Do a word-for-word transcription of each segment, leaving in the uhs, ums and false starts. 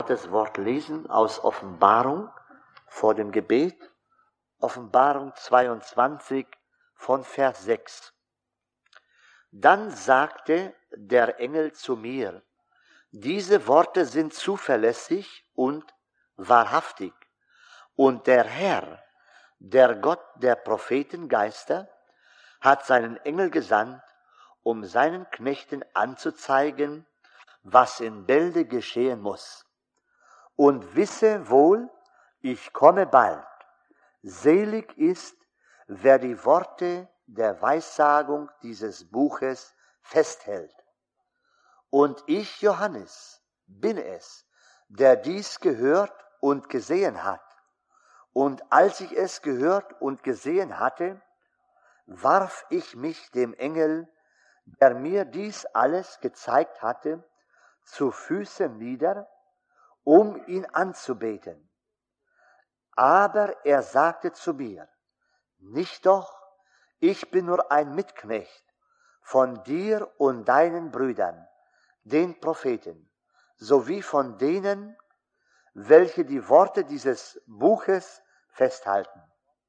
Gottes Wort lesen aus Offenbarung vor dem Gebet. Offenbarung zweiundzwanzig von Vers sechs. Dann sagte der Engel zu mir: Diese Worte sind zuverlässig und wahrhaftig. Und der Herr, der Gott der Prophetengeister, hat seinen Engel gesandt, um seinen Knechten anzuzeigen, was in Bälde geschehen muss. Und wisse wohl, ich komme bald. Selig ist, wer die Worte der Weissagung dieses Buches festhält. Und ich, Johannes, bin es, der dies gehört und gesehen hat. Und als ich es gehört und gesehen hatte, warf ich mich dem Engel, der mir dies alles gezeigt hatte, zu Füßen nieder, um ihn anzubeten. Aber er sagte zu mir: Nicht doch, ich bin nur ein Mitknecht von dir und deinen Brüdern, den Propheten, sowie von denen, welche die Worte dieses Buches festhalten.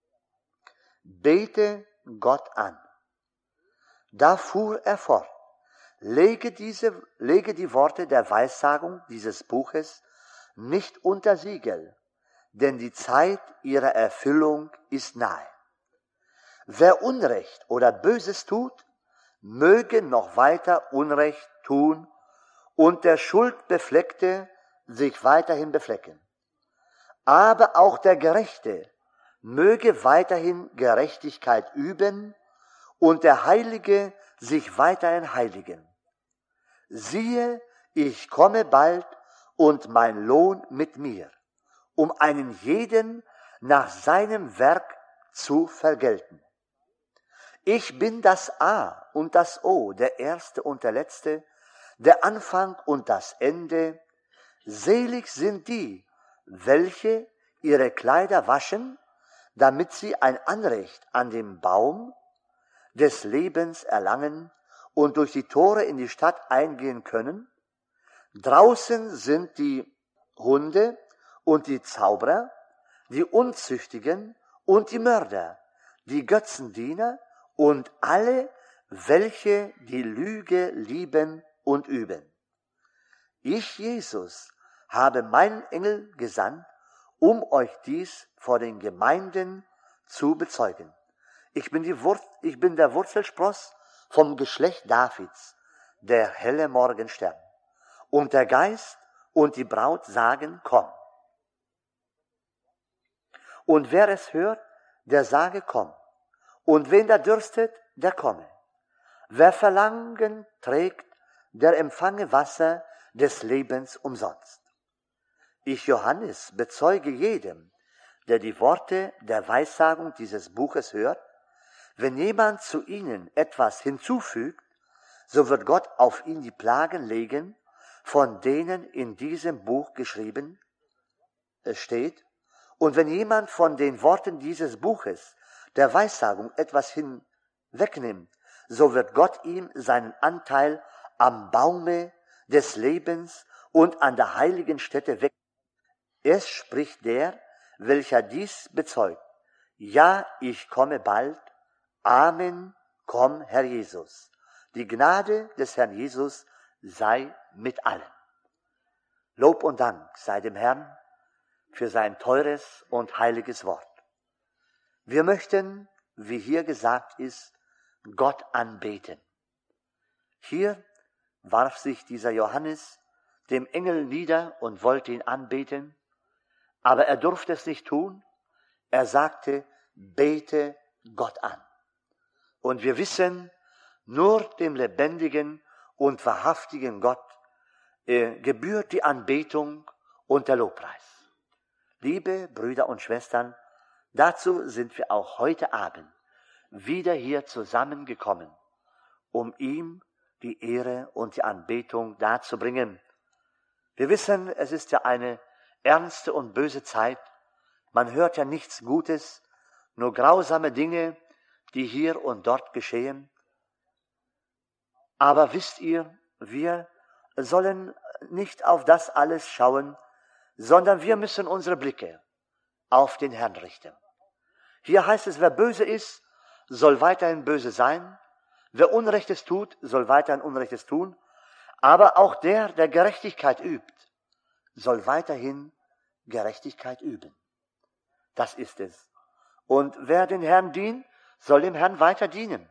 Bete Gott an. Da fuhr er fort: Lege, diese, lege die Worte der Weissagung dieses Buches nicht unter Siegel, denn die Zeit ihrer Erfüllung ist nahe. Wer Unrecht oder Böses tut, möge noch weiter Unrecht tun und der Schuldbefleckte sich weiterhin beflecken. Aber auch der Gerechte möge weiterhin Gerechtigkeit üben und der Heilige sich weiterhin heiligen. Siehe, ich komme bald und mein Lohn mit mir, um einen jeden nach seinem Werk zu vergelten. Ich bin das A und das O, der Erste und der Letzte, der Anfang und das Ende. Selig sind die, welche ihre Kleider waschen, damit sie ein Anrecht an dem Baum des Lebens erlangen und durch die Tore in die Stadt eingehen können. Draußen sind die Hunde und die Zauberer, die Unzüchtigen und die Mörder, die Götzendiener und alle, welche die Lüge lieben und üben. Ich, Jesus, habe meinen Engel gesandt, um euch dies vor den Gemeinden zu bezeugen. Ich bin, die Wur- ich bin der Wurzelspross vom Geschlecht Davids, der helle Morgenstern. Und der Geist und die Braut sagen: Komm. Und wer es hört, der sage: Komm. Und wen da dürstet, der komme. Wer Verlangen trägt, der empfange Wasser des Lebens umsonst. Ich, Johannes, bezeuge jedem, der die Worte der Weissagung dieses Buches hört: Wenn jemand zu ihnen etwas hinzufügt, so wird Gott auf ihn die Plagen legen, von denen in diesem Buch geschrieben steht. Und wenn jemand von den Worten dieses Buches der Weissagung etwas hinwegnimmt, so wird Gott ihm seinen Anteil am Baume des Lebens und an der heiligen Stätte weg. Es spricht der, welcher dies bezeugt: Ja, ich komme bald. Amen. Komm, Herr Jesus. Die Gnade des Herrn Jesus sei mit allen. Lob und Dank sei dem Herrn für sein teures und heiliges Wort. Wir möchten, wie hier gesagt ist, Gott anbeten. Hier warf sich dieser Johannes dem Engel nieder und wollte ihn anbeten, aber er durfte es nicht tun. Er sagte: Bete Gott an. Und wir wissen, nur dem lebendigen und wahrhaftigen Gott äh, gebührt die Anbetung und der Lobpreis. Liebe Brüder und Schwestern, dazu sind wir auch heute Abend wieder hier zusammengekommen, um ihm die Ehre und die Anbetung darzubringen. Wir wissen, es ist ja eine ernste und böse Zeit. Man hört ja nichts Gutes, nur grausame Dinge, die hier und dort geschehen. Aber wisst ihr, wir sollen nicht auf das alles schauen, sondern wir müssen unsere Blicke auf den Herrn richten. Hier heißt es, wer böse ist, soll weiterhin böse sein. Wer Unrechtes tut, soll weiterhin Unrechtes tun. Aber auch der, der Gerechtigkeit übt, soll weiterhin Gerechtigkeit üben. Das ist es. Und wer den Herrn dient, soll dem Herrn weiter dienen.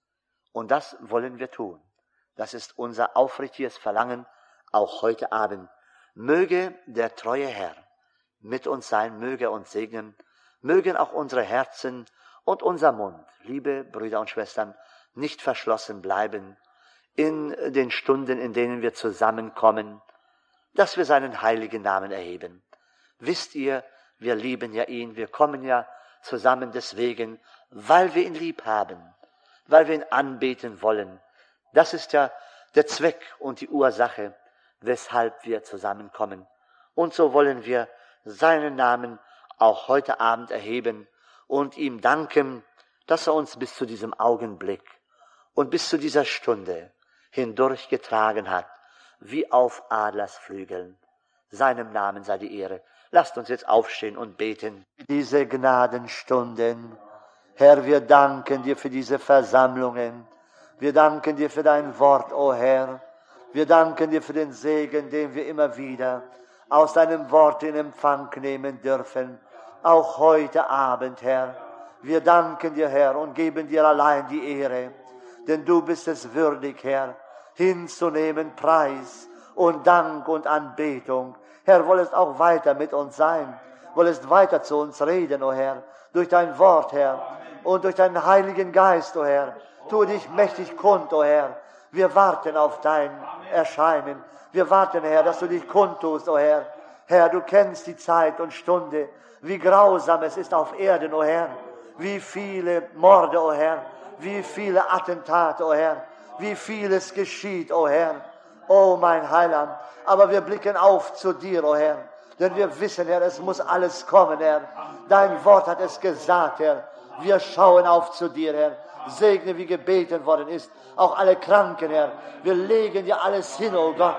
Und das wollen wir tun. Das ist unser aufrichtiges Verlangen, auch heute Abend. Möge der treue Herr mit uns sein, möge er uns segnen, mögen auch unsere Herzen und unser Mund, liebe Brüder und Schwestern, nicht verschlossen bleiben in den Stunden, in denen wir zusammenkommen, dass wir seinen heiligen Namen erheben. Wisst ihr, wir lieben ja ihn, wir kommen ja zusammen deswegen, weil wir ihn lieb haben, weil wir ihn anbeten wollen. Das ist ja der Zweck und die Ursache, weshalb wir zusammenkommen. Und so wollen wir seinen Namen auch heute Abend erheben und ihm danken, dass er uns bis zu diesem Augenblick und bis zu dieser Stunde hindurchgetragen hat, wie auf Adlersflügeln. Seinem Namen sei die Ehre. Lasst uns jetzt aufstehen und beten. Diese Gnadenstunden, Herr, wir danken dir für diese Versammlungen. Wir danken dir für dein Wort, o Herr. Wir danken dir für den Segen, den wir immer wieder aus deinem Wort in Empfang nehmen dürfen. Auch heute Abend, Herr. Wir danken dir, Herr, und geben dir allein die Ehre. Denn du bist es würdig, Herr, hinzunehmen Preis und Dank und Anbetung. Herr, wollest auch weiter mit uns sein. Wollest weiter zu uns reden, o Herr, durch dein Wort, Herr, und durch deinen Heiligen Geist, o Herr. Tue dich mächtig kund, o Herr. Wir warten auf dein Erscheinen. Wir warten, Herr, dass du dich kundtust, o Herr. Herr, du kennst die Zeit und Stunde, wie grausam es ist auf Erden, o Herr. Wie viele Morde, o Herr. Wie viele Attentate, o Herr. Wie vieles geschieht, o Herr. O mein Heiland. Aber wir blicken auf zu dir, o Herr. Denn wir wissen, Herr, es muss alles kommen, Herr. Dein Wort hat es gesagt, Herr. Wir schauen auf zu dir, Herr. Segne, wie gebeten worden ist. Auch alle Kranken, Herr. Wir legen dir alles hin, o Gott.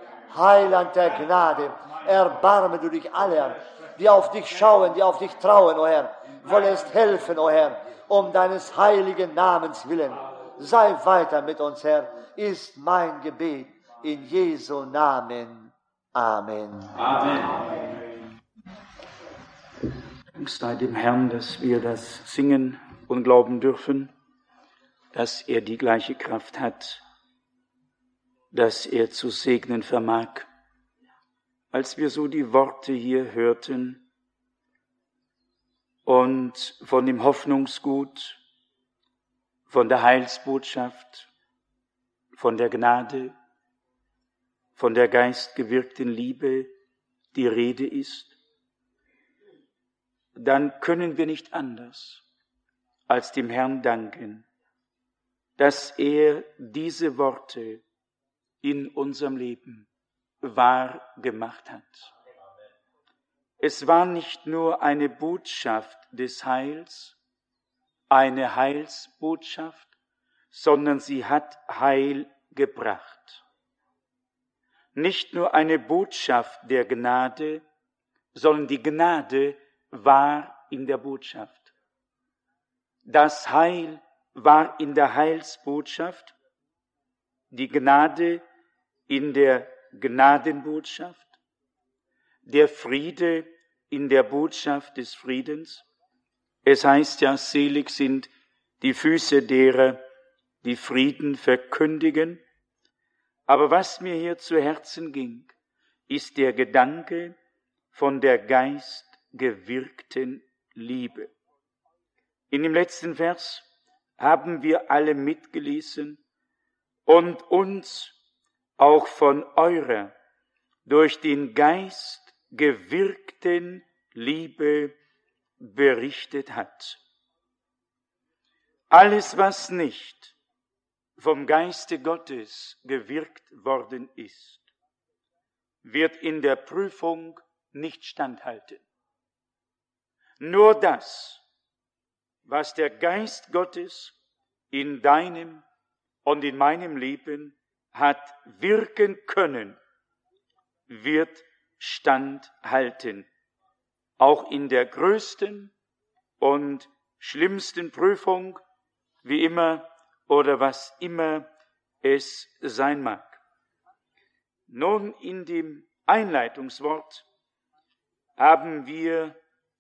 Heiland der Gnade. Erbarme du dich aller, die auf dich schauen, die auf dich trauen, o Herr. Wollest helfen, o Herr, um deines heiligen Namens willen. Sei weiter mit uns, Herr, ist mein Gebet. In Jesu Namen. Amen. Amen. Dank sei dem Herrn, dass wir das singen und glauben dürfen, dass er die gleiche Kraft hat, dass er zu segnen vermag. Als wir so die Worte hier hörten und von dem Hoffnungsgut, von der Heilsbotschaft, von der Gnade, von der geistgewirkten Liebe die Rede ist, dann können wir nicht anders als dem Herrn danken, dass er diese Worte in unserem Leben wahr gemacht hat. Es war nicht nur eine Botschaft des Heils, eine Heilsbotschaft, sondern sie hat Heil gebracht. Nicht nur eine Botschaft der Gnade, sondern die Gnade war in der Botschaft. Das Heil war in der Heilsbotschaft, die Gnade in der Gnadenbotschaft, der Friede in der Botschaft des Friedens. Es heißt ja, selig sind die Füße derer, die Frieden verkündigen. Aber was mir hier zu Herzen ging, ist der Gedanke von der geistgewirkten Liebe. In dem letzten Vers haben wir alle mitgelesen und uns auch von eurer durch den Geist gewirkten Liebe berichtet hat. Alles, was nicht vom Geiste Gottes gewirkt worden ist, wird in der Prüfung nicht standhalten. Nur das, was der Geist Gottes in deinem und in meinem Leben hat wirken können, wird standhalten, auch in der größten und schlimmsten Prüfung, wie immer oder was immer es sein mag. Nun, in dem Einleitungswort haben wir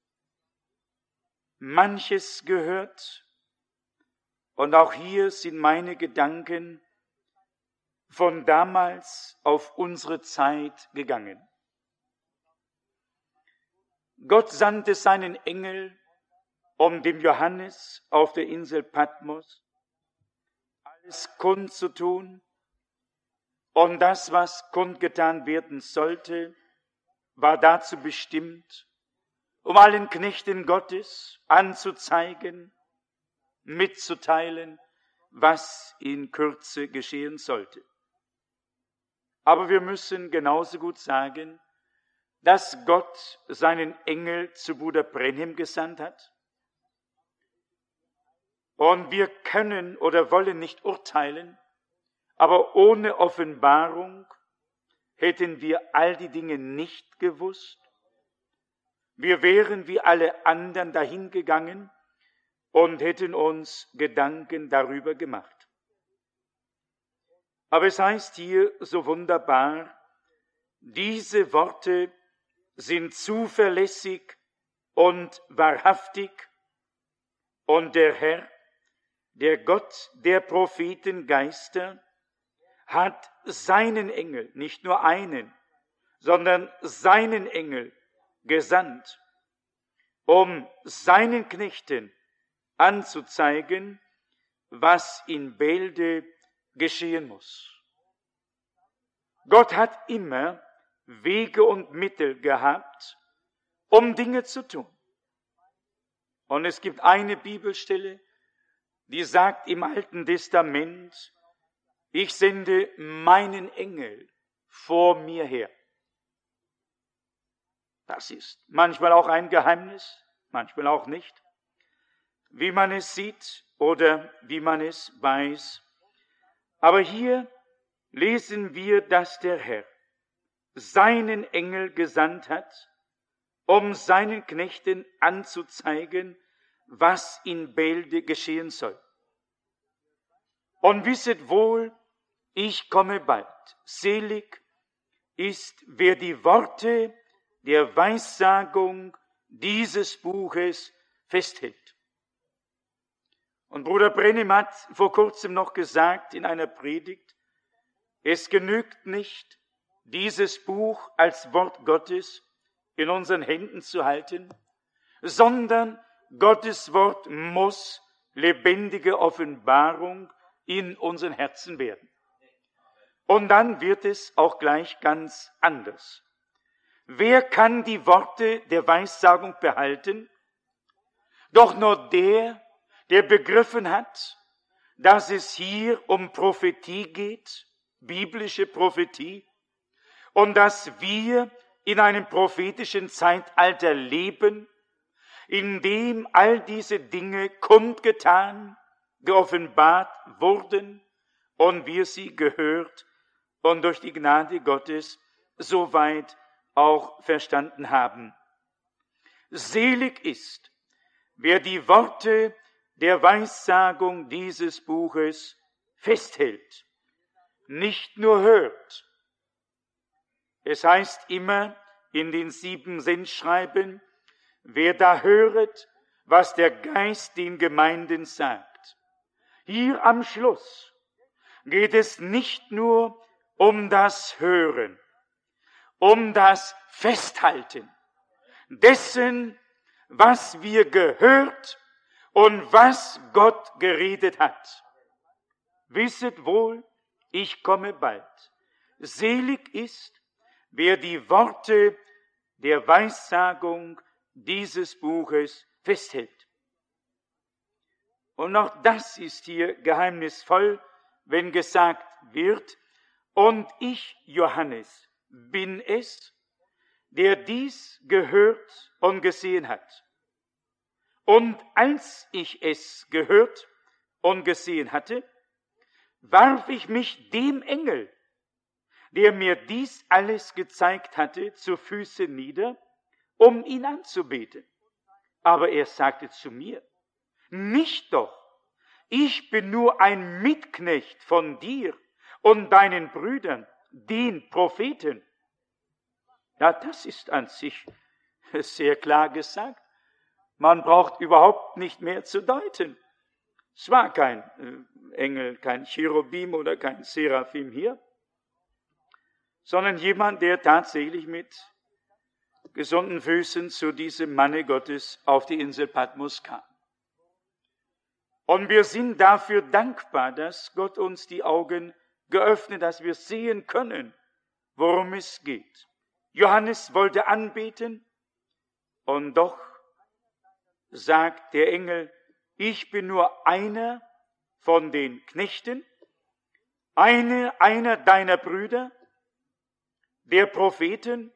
manches gehört und auch hier sind meine Gedanken von damals auf unsere Zeit gegangen. Gott sandte seinen Engel, um dem Johannes auf der Insel Patmos alles kundzutun, und das, was kundgetan werden sollte, war dazu bestimmt, um allen Knechten Gottes anzuzeigen, mitzuteilen, was in Kürze geschehen sollte. Aber wir müssen genauso gut sagen, dass Gott seinen Engel zu Bruder Brenhem gesandt hat. Und wir können oder wollen nicht urteilen, aber ohne Offenbarung hätten wir all die Dinge nicht gewusst. Wir wären wie alle anderen dahingegangen und hätten uns Gedanken darüber gemacht. Aber es heißt hier so wunderbar, diese Worte sind zuverlässig und wahrhaftig, und der Herr, der Gott der Prophetengeister, hat seinen Engel, nicht nur einen, sondern seinen Engel gesandt, um seinen Knechten anzuzeigen, was in Bälde geschehen muss. Gott hat immer Wege und Mittel gehabt, um Dinge zu tun. Und es gibt eine Bibelstelle, die sagt im Alten Testament, ich sende meinen Engel vor mir her. Das ist manchmal auch ein Geheimnis, manchmal auch nicht, wie man es sieht oder wie man es weiß. Aber hier lesen wir, dass der Herr seinen Engel gesandt hat, um seinen Knechten anzuzeigen, was in Bälde geschehen soll. Und wisset wohl, ich komme bald. Selig ist, wer die Worte der Weissagung dieses Buches festhält. Und Bruder Brenhem hat vor kurzem noch gesagt in einer Predigt, es genügt nicht, dieses Buch als Wort Gottes in unseren Händen zu halten, sondern Gottes Wort muss lebendige Offenbarung in unseren Herzen werden. Und dann wird es auch gleich ganz anders. Wer kann die Worte der Weissagung behalten? Doch nur der, der begriffen hat, dass es hier um Prophetie geht, biblische Prophetie, und dass wir in einem prophetischen Zeitalter leben, in dem all diese Dinge kundgetan, geoffenbart wurden und wir sie gehört und durch die Gnade Gottes soweit auch verstanden haben. Selig ist, wer die Worte der Weissagung dieses Buches festhält, nicht nur hört. Es heißt immer in den sieben Sendschreiben, wer da höret, was der Geist den Gemeinden sagt. Hier am Schluss geht es nicht nur um das Hören, um das Festhalten dessen, was wir gehört und was Gott geredet hat. Wisset wohl, ich komme bald. Selig ist, wer die Worte der Weissagung dieses Buches festhält. Und auch das ist hier geheimnisvoll, wenn gesagt wird, und ich, Johannes, bin es, der dies gehört und gesehen hat. Und als ich es gehört und gesehen hatte, warf ich mich dem Engel, der mir dies alles gezeigt hatte, zu Füßen nieder, um ihn anzubeten. Aber er sagte zu mir, nicht doch, ich bin nur ein Mitknecht von dir und deinen Brüdern, den Propheten. Ja, das ist an sich sehr klar gesagt. Man braucht überhaupt nicht mehr zu deuten. Es war kein äh, Engel, kein Cherubim oder kein Seraphim hier, sondern jemand, der tatsächlich mit gesunden Füßen zu diesem Manne Gottes auf die Insel Patmos kam. Und wir sind dafür dankbar, dass Gott uns die Augen geöffnet, dass wir sehen können, worum es geht. Johannes wollte anbeten und doch sagt der Engel, ich bin nur einer von den Knechten, eine, einer deiner Brüder, der Propheten,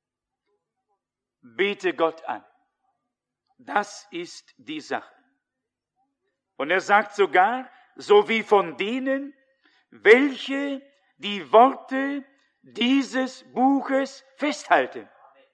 bete Gott an. Das ist die Sache. Und er sagt sogar, so wie von denen, welche die Worte dieses Buches festhalten.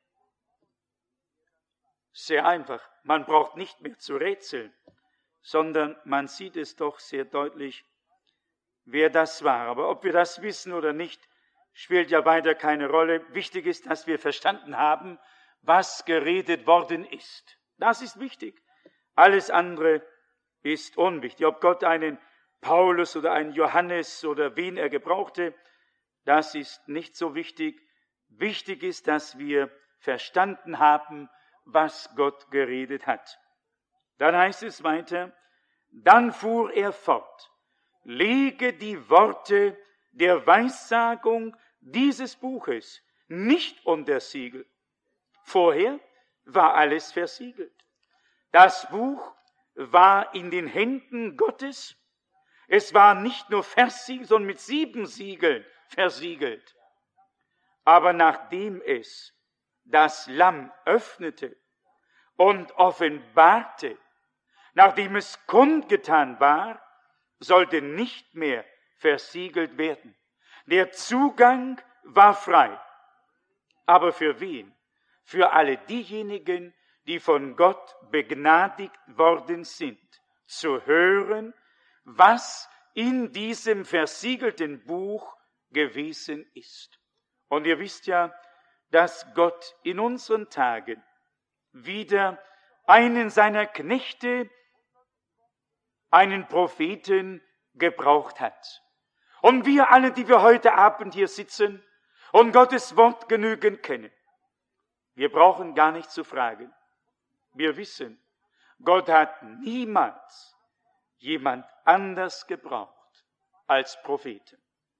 Sehr einfach. Man braucht nicht mehr zu rätseln, sondern man sieht es doch sehr deutlich, wer das war. Aber ob wir das wissen oder nicht, spielt ja weiter keine Rolle. Wichtig ist, dass wir verstanden haben, was geredet worden ist. Das ist wichtig. Alles andere ist unwichtig. Ob Gott einen Paulus oder einen Johannes oder wen er gebrauchte, das ist nicht so wichtig. Wichtig ist, dass wir verstanden haben, was Gott geredet hat. Dann heißt es weiter, dann fuhr er fort, lege die Worte der Weissagung dieses Buches nicht unter Siegel. Vorher war alles versiegelt. Das Buch war in den Händen Gottes. Es war nicht nur versiegelt, sondern mit sieben Siegeln versiegelt. Aber nachdem es das Lamm öffnete und offenbarte, nachdem es kundgetan war, sollte nicht mehr versiegelt werden. Der Zugang war frei. Aber für wen? Für alle diejenigen, die von Gott begnadigt worden sind, zu hören, was in diesem versiegelten Buch gewesen ist. Und ihr wisst ja, dass Gott in unseren Tagen wieder einen seiner Knechte, einen Propheten gebraucht hat. Und wir alle, die wir heute Abend hier sitzen und Gottes Wort genügend kennen, wir brauchen gar nicht zu fragen. Wir wissen, Gott hat niemals jemand anders gebraucht als Propheten.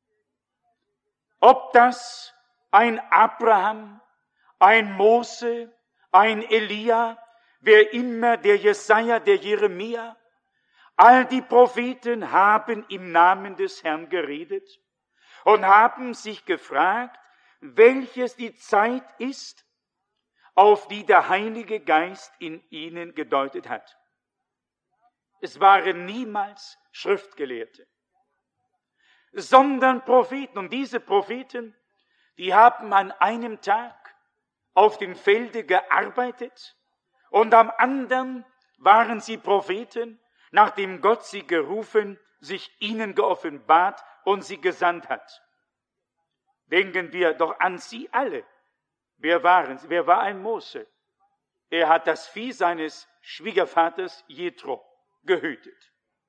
Ob das ein Abraham, ein Mose, ein Elia, wer immer, der Jesaja, der Jeremia, all die Propheten haben im Namen des Herrn geredet und haben sich gefragt, welches die Zeit ist, auf die der Heilige Geist in ihnen gedeutet hat. Es waren niemals Schriftgelehrte, sondern Propheten. Und diese Propheten, die haben an einem Tag auf dem Felde gearbeitet und am anderen waren sie Propheten, nachdem Gott sie gerufen, sich ihnen geoffenbart und sie gesandt hat. Denken wir doch an sie alle. Wer waren sie? Wer war ein Mose? Er hat das Vieh seines Schwiegervaters Jethro gehütet.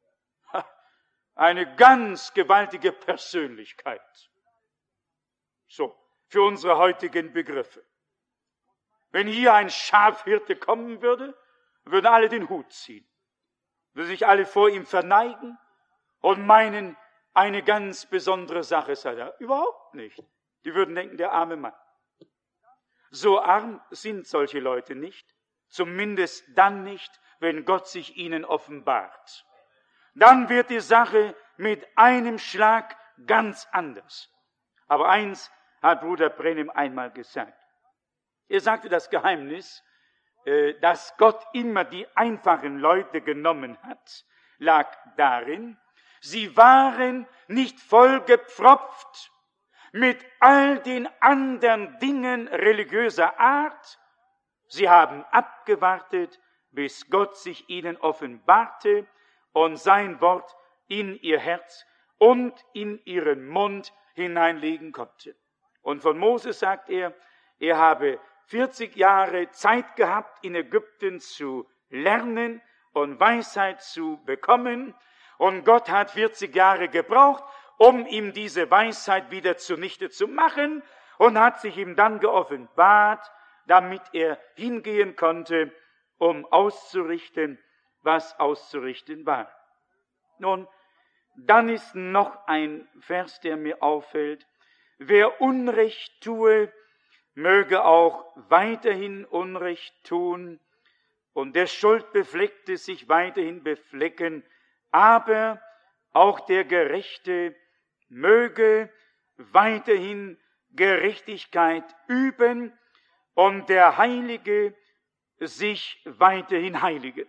Eine ganz gewaltige Persönlichkeit. So, für unsere heutigen Begriffe. Wenn hier ein Schafhirte kommen würde, würden alle den Hut ziehen. Würden sich alle vor ihm verneigen und meinen, eine ganz besondere Sache sei da. Überhaupt nicht. Die würden denken, der arme Mann. So arm sind solche Leute nicht, zumindest dann nicht, wenn Gott sich ihnen offenbart. Dann wird die Sache mit einem Schlag ganz anders. Aber eins hat Bruder Brennim einmal gesagt. Er sagte, das Geheimnis, dass Gott immer die einfachen Leute genommen hat, lag darin, sie waren nicht vollgepfropft mit all den anderen Dingen religiöser Art. Sie haben abgewartet, bis Gott sich ihnen offenbarte und sein Wort in ihr Herz und in ihren Mund hineinlegen konnte. Und von Moses sagt er, er habe vierzig Jahre Zeit gehabt, in Ägypten zu lernen und Weisheit zu bekommen. Und Gott hat vierzig Jahre gebraucht, um ihm diese Weisheit wieder zunichte zu machen und hat sich ihm dann geoffenbart, damit er hingehen konnte, um auszurichten, was auszurichten war. Nun, dann ist noch ein Vers, der mir auffällt. Wer Unrecht tue, möge auch weiterhin Unrecht tun und der Schuldbefleckte sich weiterhin beflecken, aber auch der Gerechte möge weiterhin Gerechtigkeit üben und der Heilige sich weiterhin heiligen.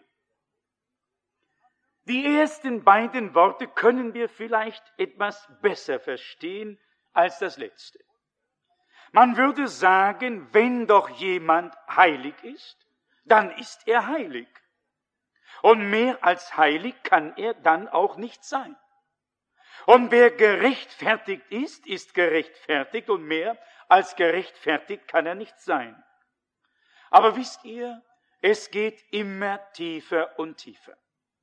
Die ersten beiden Worte können wir vielleicht etwas besser verstehen als das letzte. Man würde sagen, wenn doch jemand heilig ist, dann ist er heilig. Und mehr als heilig kann er dann auch nicht sein. Und wer gerechtfertigt ist, ist gerechtfertigt und mehr als gerechtfertigt kann er nicht sein. Aber wisst ihr, es geht immer tiefer und tiefer.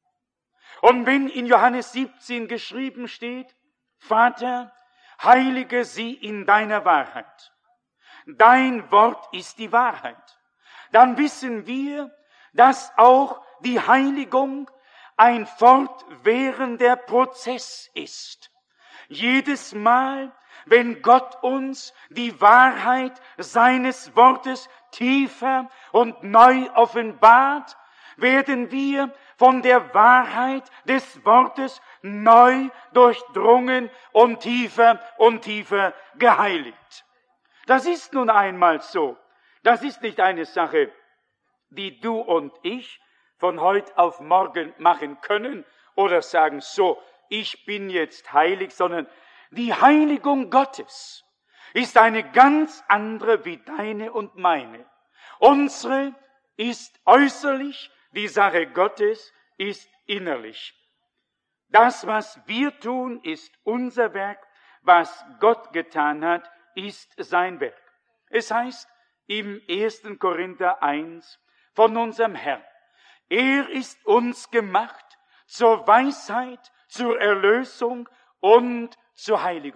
Und wenn in Johannes siebzehn geschrieben steht, Vater, heilige sie in deiner Wahrheit. Dein Wort ist die Wahrheit. Dann wissen wir, dass auch die Heiligung ein fortwährender Prozess ist. Jedes Mal, wenn Gott uns die Wahrheit seines Wortes tiefer und neu offenbart, werden wir von der Wahrheit des Wortes neu durchdrungen und tiefer und tiefer geheiligt. Das ist nun einmal so. Das ist nicht eine Sache, die du und ich von heute auf morgen machen können oder sagen, so, ich bin jetzt heilig, sondern die Heiligung Gottes ist eine ganz andere wie deine und meine. Unsere ist äußerlich, die Sache Gottes ist innerlich. Das, was wir tun, ist unser Werk. Was Gott getan hat, ist sein Werk. Es heißt im ersten Korinther eins von unserem Herrn, er ist uns gemacht zur Weisheit, zur Erlösung und zur Heiligung.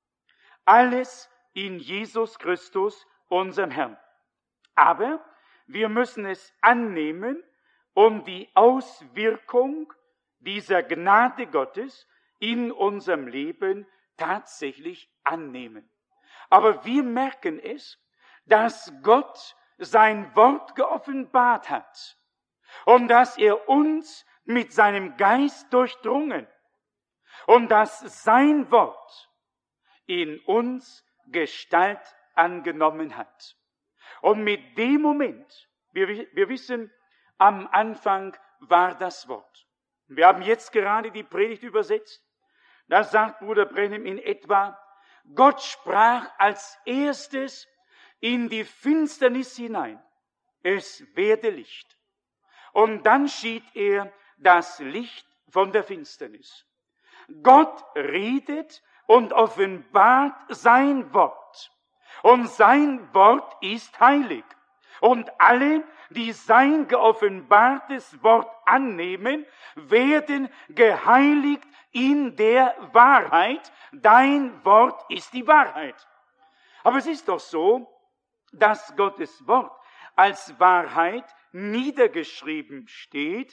Alles in Jesus Christus, unserem Herrn. Aber wir müssen es annehmen, um die Auswirkung dieser Gnade Gottes in unserem Leben tatsächlich annehmen. Aber wir merken es, dass Gott sein Wort geoffenbart hat und dass er uns mit seinem Geist durchdrungen und dass sein Wort in uns Gestalt angenommen hat. Und mit dem Moment, wir, wir wissen, am Anfang war das Wort. Wir haben jetzt gerade die Predigt übersetzt. Da sagt Bruder Branham in etwa, Gott sprach als erstes in die Finsternis hinein, es werde Licht. Und dann schied er das Licht von der Finsternis. Gott redet und offenbart sein Wort. Und sein Wort ist heilig. Und alle, die sein geoffenbartes Wort annehmen, werden geheiligt in der Wahrheit. Dein Wort ist die Wahrheit. Aber es ist doch so, dass Gottes Wort als Wahrheit niedergeschrieben steht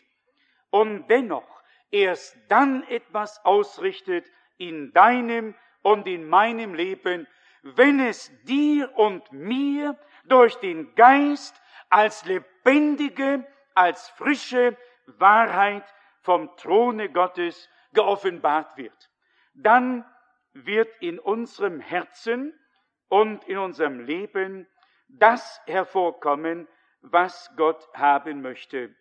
und dennoch erst dann etwas ausrichtet in deinem und in meinem Leben, wenn es dir und mir durch den Geist als lebendige, als frische Wahrheit vom Throne Gottes geoffenbart wird. Dann wird in unserem Herzen und in unserem Leben das hervorkommen, was Gott haben möchte.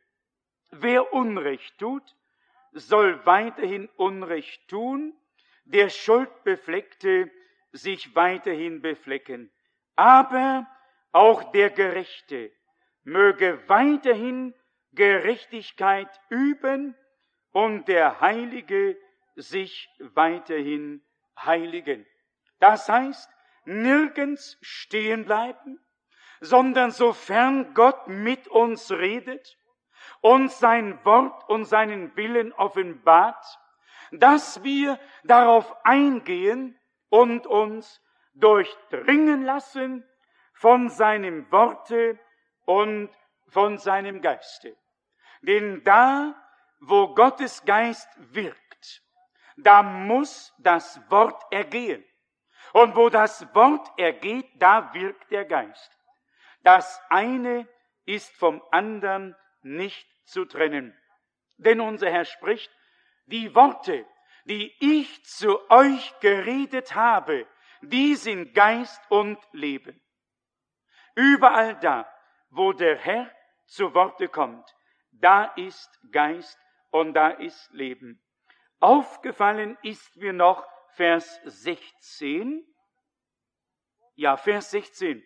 Wer Unrecht tut, soll weiterhin Unrecht tun, der Schuldbefleckte sich weiterhin beflecken. Aber auch der Gerechte möge weiterhin Gerechtigkeit üben und der Heilige sich weiterhin heiligen. Das heißt, nirgends stehen bleiben, sondern sofern Gott mit uns redet, uns sein Wort und seinen Willen offenbart, dass wir darauf eingehen und uns durchdringen lassen von seinem Worte und von seinem Geiste. Denn da, wo Gottes Geist wirkt, da muss das Wort ergehen. Und wo das Wort ergeht, da wirkt der Geist. Das eine ist vom anderen nicht zu trennen. Denn unser Herr spricht, die Worte, die ich zu euch geredet habe, die sind Geist und Leben. Überall da, wo der Herr zu Worte kommt, da ist Geist und da ist Leben. Aufgefallen ist mir noch Vers sechzehn. Ja, Vers sechzehn.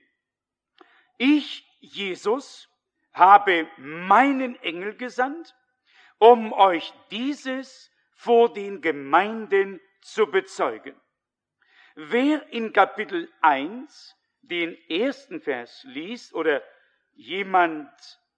Ich, Jesus, habe meinen Engel gesandt, um euch dieses vor den Gemeinden zu bezeugen. Wer in Kapitel eins den ersten Vers liest oder jemand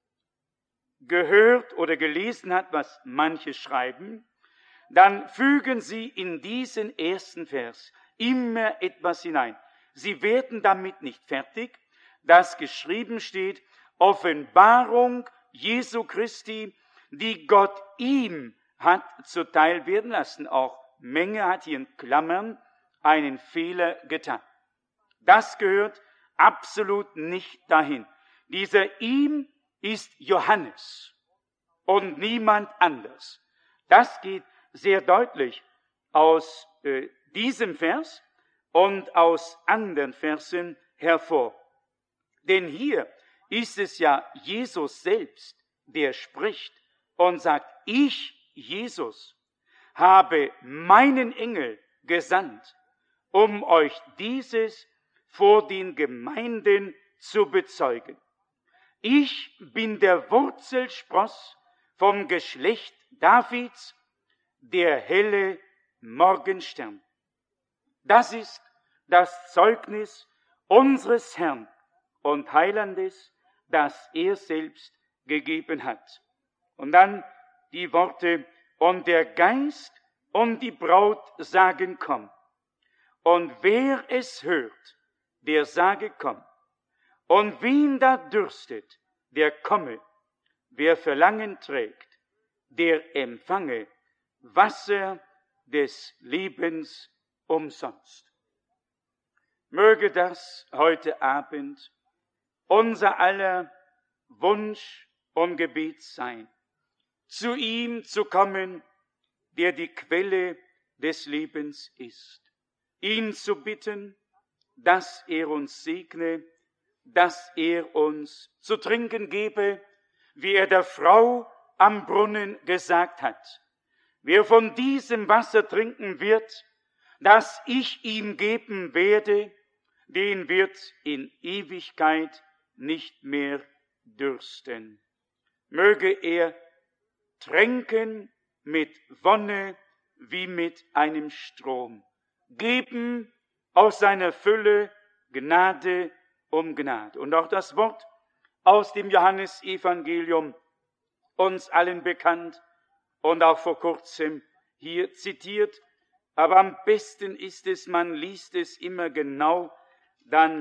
gehört oder gelesen hat, was manche schreiben, dann fügen sie in diesen ersten Vers immer etwas hinein. Sie werden damit nicht fertig, dass geschrieben steht, Offenbarung Jesu Christi, die Gott ihm hat zuteil werden lassen. Auch Menge hat hier in Klammern einen Fehler getan. Das gehört absolut nicht dahin. Dieser ihm ist Johannes und niemand anders. Das geht sehr deutlich aus äh, diesem Vers und aus anderen Versen hervor. Denn hier ist es ja Jesus selbst, der spricht und sagt, ich, Jesus, habe meinen Engel gesandt, um euch dieses vor den Gemeinden zu bezeugen. Ich bin der Wurzelspross vom Geschlecht Davids, der helle Morgenstern. Das ist das Zeugnis unseres Herrn und Heilandes, das er selbst gegeben hat. Und dann die Worte, und der Geist und die Braut sagen, komm. Und wer es hört, der sage, komm. Und wen da dürstet, der komme. Wer Verlangen trägt, der empfange Wasser des Lebens umsonst. Möge das heute Abend unser aller Wunsch und Gebet sein, zu ihm zu kommen, der die Quelle des Lebens ist, ihn zu bitten, dass er uns segne, dass er uns zu trinken gebe, wie er der Frau am Brunnen gesagt hat. Wer von diesem Wasser trinken wird, das ich ihm geben werde, den wird in Ewigkeit nicht mehr dürsten. Möge er tränken mit Wonne wie mit einem Strom, geben aus seiner Fülle Gnade um Gnade. Und auch das Wort aus dem Johannesevangelium, uns allen bekannt und auch vor kurzem hier zitiert, aber am besten ist es, man liest es immer genau, dann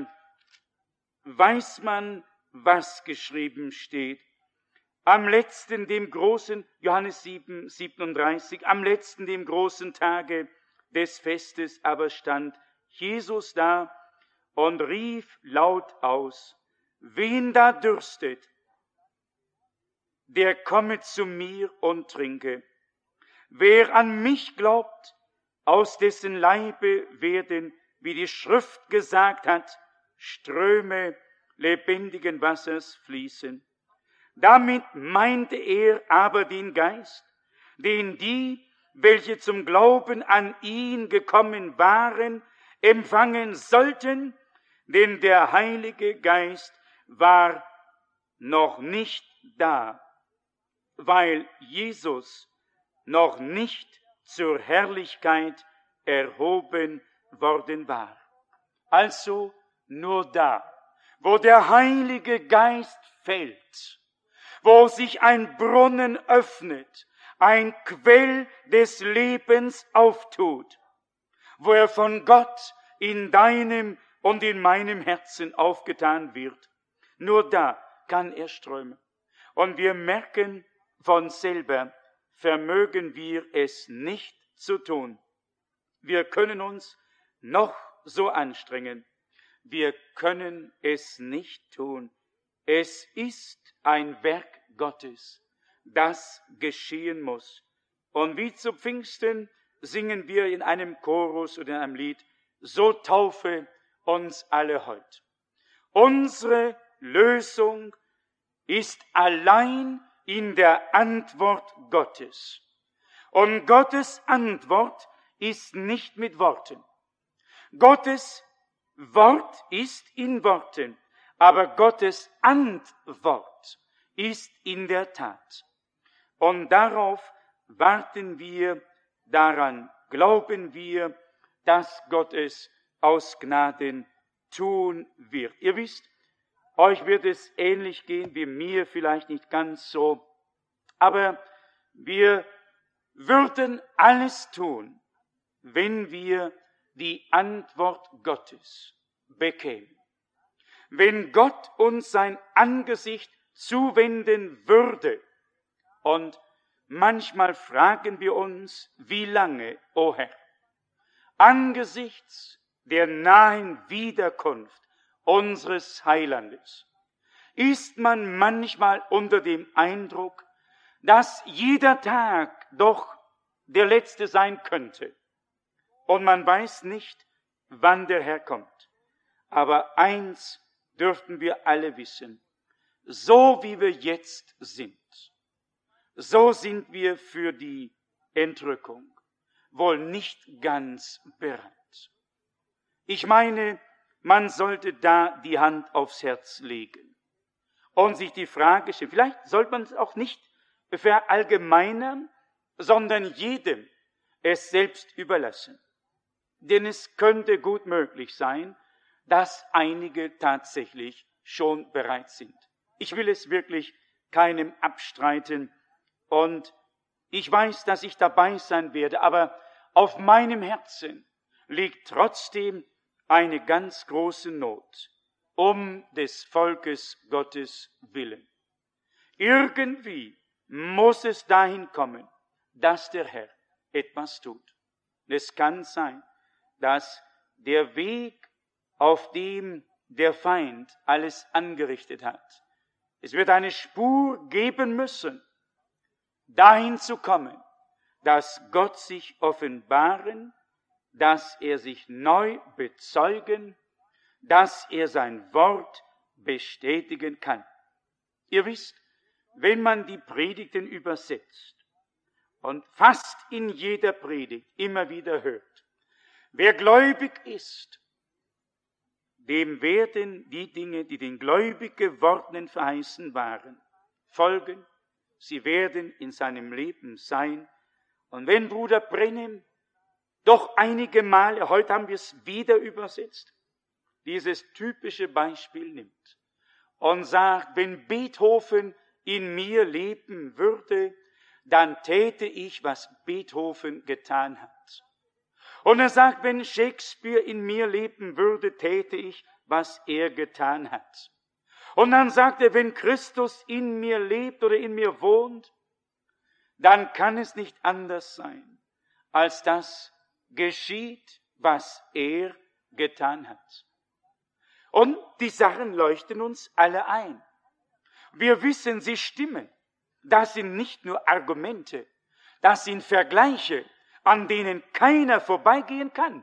weiß man, was geschrieben steht. Am letzten, dem großen, Johannes sieben, siebenunddreißig, am letzten, dem großen Tage des Festes aber stand Jesus da und rief laut aus, wen da dürstet, der komme zu mir und trinke. Wer an mich glaubt, aus dessen Leibe werden, wie die Schrift gesagt hat, Ströme lebendigen Wassers fließen. Damit meinte er aber den Geist, den die, welche zum Glauben an ihn gekommen waren, empfangen sollten, denn der Heilige Geist war noch nicht da, weil Jesus noch nicht zur Herrlichkeit erhoben worden war. Also nur da, wo der Heilige Geist fällt, wo sich ein Brunnen öffnet, ein Quell des Lebens auftut, wo er von Gott in deinem und in meinem Herzen aufgetan wird, nur da kann er strömen. Und wir merken von selber, vermögen wir es nicht zu tun. Wir können uns noch so anstrengen. Wir können es nicht tun. Es ist ein Werk Gottes, das geschehen muss. Und wie zu Pfingsten singen wir in einem Chorus oder in einem Lied, so taufe uns alle heut. Unsere Lösung ist allein in der Antwort Gottes. Und Gottes Antwort ist nicht mit Worten. Gottes Wort ist in Worten, aber Gottes Antwort ist in der Tat. Und darauf warten wir, daran glauben wir, dass Gott es aus Gnaden tun wird. Ihr wisst, euch wird es ähnlich gehen wie mir, vielleicht nicht ganz so, aber wir würden alles tun, wenn wir die Antwort Gottes bekämen. Wenn Gott uns sein Angesicht zuwenden würde, und manchmal fragen wir uns, wie lange, o Herr, angesichts der nahen Wiederkunft unseres Heilandes, ist man manchmal unter dem Eindruck, dass jeder Tag doch der letzte sein könnte. Und man weiß nicht, wann der Herr kommt. Aber eins dürften wir alle wissen, so wie wir jetzt sind, so sind wir für die Entrückung wohl nicht ganz bereit. Ich meine, man sollte da die Hand aufs Herz legen und sich die Frage stellen, vielleicht sollte man es auch nicht verallgemeinern, sondern jedem es selbst überlassen. Denn es könnte gut möglich sein, dass einige tatsächlich schon bereit sind. Ich will es wirklich keinem abstreiten und ich weiß, dass ich dabei sein werde, aber auf meinem Herzen liegt trotzdem eine ganz große Not um des Volkes Gottes willen. Irgendwie muss es dahin kommen, dass der Herr etwas tut. Es kann sein, dass der Weg, auf dem der Feind alles angerichtet hat, es wird eine Spur geben müssen, dahin zu kommen, dass Gott sich offenbaren, dass er sich neu bezeugen, dass er sein Wort bestätigen kann. Ihr wisst, wenn man die Predigten übersetzt und fast in jeder Predigt immer wieder hört, wer gläubig ist, dem werden die Dinge, die den gläubig gewordenen verheißen waren, folgen. Sie werden in seinem Leben sein. Und wenn Bruder Brenhem doch einige Male, heute haben wir es wieder übersetzt, dieses typische Beispiel nimmt und sagt, wenn Beethoven in mir leben würde, dann täte ich, was Beethoven getan hat. Und er sagt, wenn Shakespeare in mir leben würde, täte ich, was er getan hat. Und dann sagt er, wenn Christus in mir lebt oder in mir wohnt, dann kann es nicht anders sein, als dass geschieht, was er getan hat. Und die Sachen leuchten uns alle ein. Wir wissen, sie stimmen. Das sind nicht nur Argumente, das sind Vergleiche, an denen keiner vorbeigehen kann.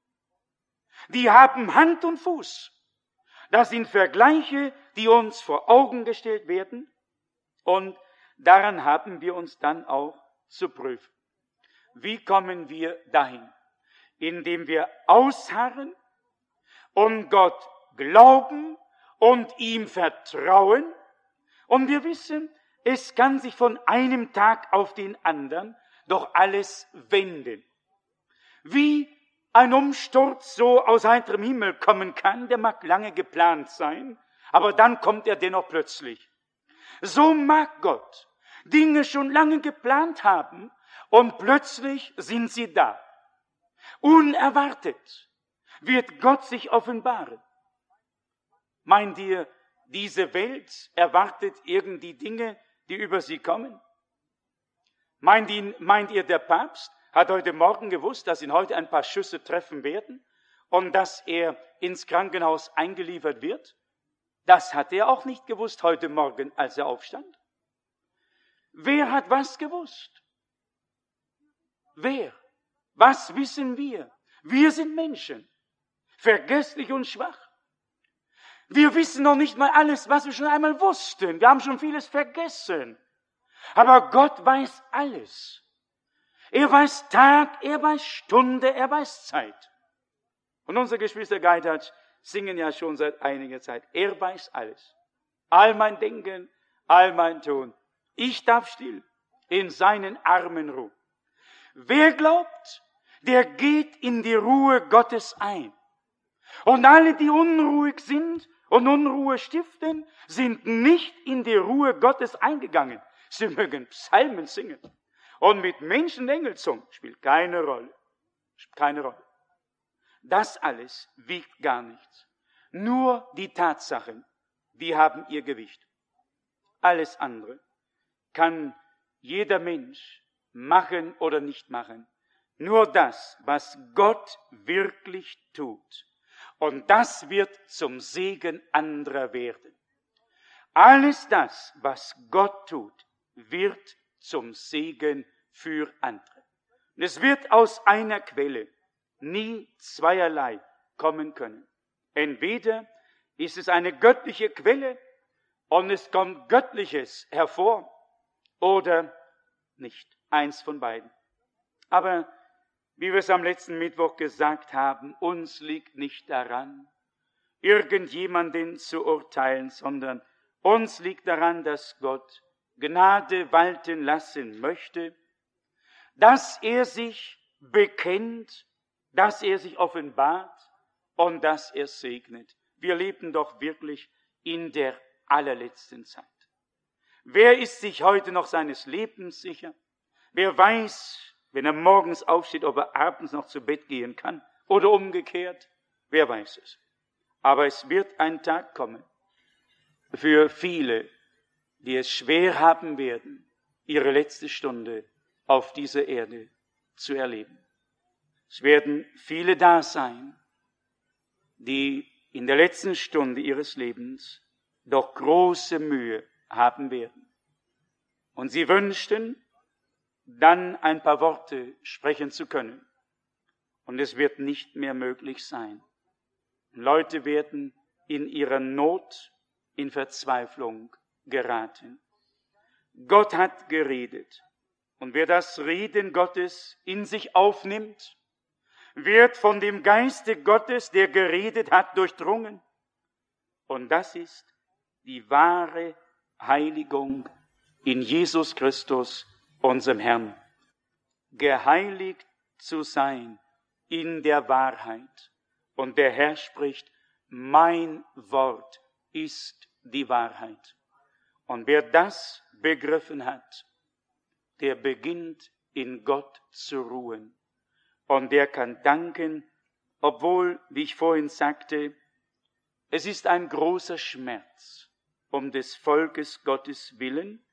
Die haben Hand und Fuß. Das sind Vergleiche, die uns vor Augen gestellt werden und daran haben wir uns dann auch zu prüfen. Wie kommen wir dahin? indem wir ausharren und Gott glauben und ihm vertrauen. Und wir wissen, es kann sich von einem Tag auf den anderen doch alles wenden. Wie ein Umsturz so aus heiterem Himmel kommen kann, der mag lange geplant sein, aber dann kommt er dennoch plötzlich. So mag Gott Dinge schon lange geplant haben und plötzlich sind sie da. Unerwartet wird Gott sich offenbaren. Meint ihr, diese Welt erwartet irgendwie Dinge, die über sie kommen? Meint, ihn, meint ihr, der Papst hat heute Morgen gewusst, dass ihn heute ein paar Schüsse treffen werden und dass er ins Krankenhaus eingeliefert wird? Das hat er auch nicht gewusst heute Morgen, als er aufstand. Wer hat was gewusst? Wer? Was wissen wir? Wir sind Menschen, vergesslich und schwach. Wir wissen noch nicht mal alles, was wir schon einmal wussten. Wir haben schon vieles vergessen. Aber Gott weiß alles. Er weiß Tag, er weiß Stunde, er weiß Zeit. Und unsere Geschwister Geithert singen ja schon seit einiger Zeit. Er weiß alles. All mein Denken, all mein Tun. Ich darf still in seinen Armen ruhen. Wer glaubt, der geht in die Ruhe Gottes ein. Und alle, die unruhig sind und Unruhe stiften, sind nicht in die Ruhe Gottes eingegangen. Sie mögen Psalmen singen. Und mit Menschen Engelzungen spielt keine Rolle. Spielt keine Rolle. Das alles wiegt gar nichts. Nur die Tatsachen, die haben ihr Gewicht. Alles andere kann jeder Mensch machen oder nicht machen. Nur das, was Gott wirklich tut. Und das wird zum Segen anderer werden. Alles das, was Gott tut, wird zum Segen für andere. Und es wird aus einer Quelle nie zweierlei kommen können. Entweder ist es eine göttliche Quelle und es kommt Göttliches hervor oder nicht. Eins von beiden. Aber wie wir es am letzten Mittwoch gesagt haben, uns liegt nicht daran, irgendjemanden zu urteilen, sondern uns liegt daran, dass Gott Gnade walten lassen möchte, dass er sich bekennt, dass er sich offenbart und dass er segnet. Wir leben doch wirklich in der allerletzten Zeit. Wer ist sich heute noch seines Lebens sicher? Wer weiß, wenn er morgens aufsteht, ob er abends noch zu Bett gehen kann oder umgekehrt? Wer weiß es? Aber es wird ein Tag kommen für viele, die es schwer haben werden, ihre letzte Stunde auf dieser Erde zu erleben. Es werden viele da sein, die in der letzten Stunde ihres Lebens doch große Mühe haben werden. Und sie wünschten, dann ein paar Worte sprechen zu können. Und es wird nicht mehr möglich sein. Leute werden in ihrer Not, in Verzweiflung geraten. Gott hat geredet. Und wer das Reden Gottes in sich aufnimmt, wird von dem Geiste Gottes, der geredet hat, durchdrungen. Und das ist die wahre Heiligung in Jesus Christus, unserem Herrn. Geheiligt zu sein in der Wahrheit. Und der Herr spricht, mein Wort ist die Wahrheit. Und wer das begriffen hat, der beginnt in Gott zu ruhen. Und der kann danken, obwohl, wie ich vorhin sagte, es ist ein großer Schmerz um des Volkes Gottes willen.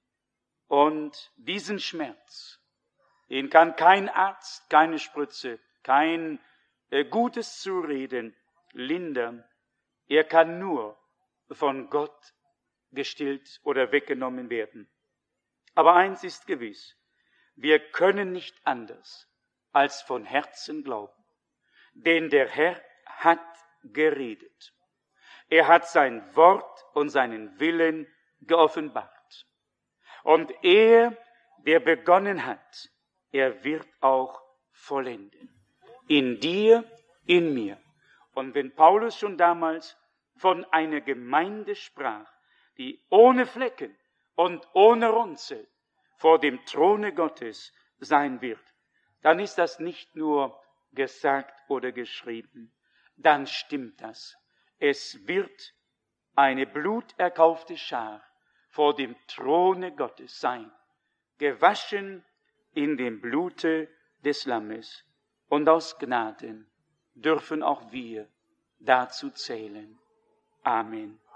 Und diesen Schmerz, den kann kein Arzt, keine Spritze, kein äh, gutes Zureden lindern. Er kann nur von Gott gestillt oder weggenommen werden. Aber eins ist gewiss, wir können nicht anders als von Herzen glauben. Denn der Herr hat geredet. Er hat sein Wort und seinen Willen geoffenbart. Und er, der begonnen hat, er wird auch vollenden. In dir, in mir. Und wenn Paulus schon damals von einer Gemeinde sprach, die ohne Flecken und ohne Runzel vor dem Throne Gottes sein wird, dann ist das nicht nur gesagt oder geschrieben, dann stimmt das. Es wird eine bluterkaufte Schar vor dem Throne Gottes sein, gewaschen in dem Blute des Lammes. Und aus Gnaden dürfen auch wir dazu zählen. Amen.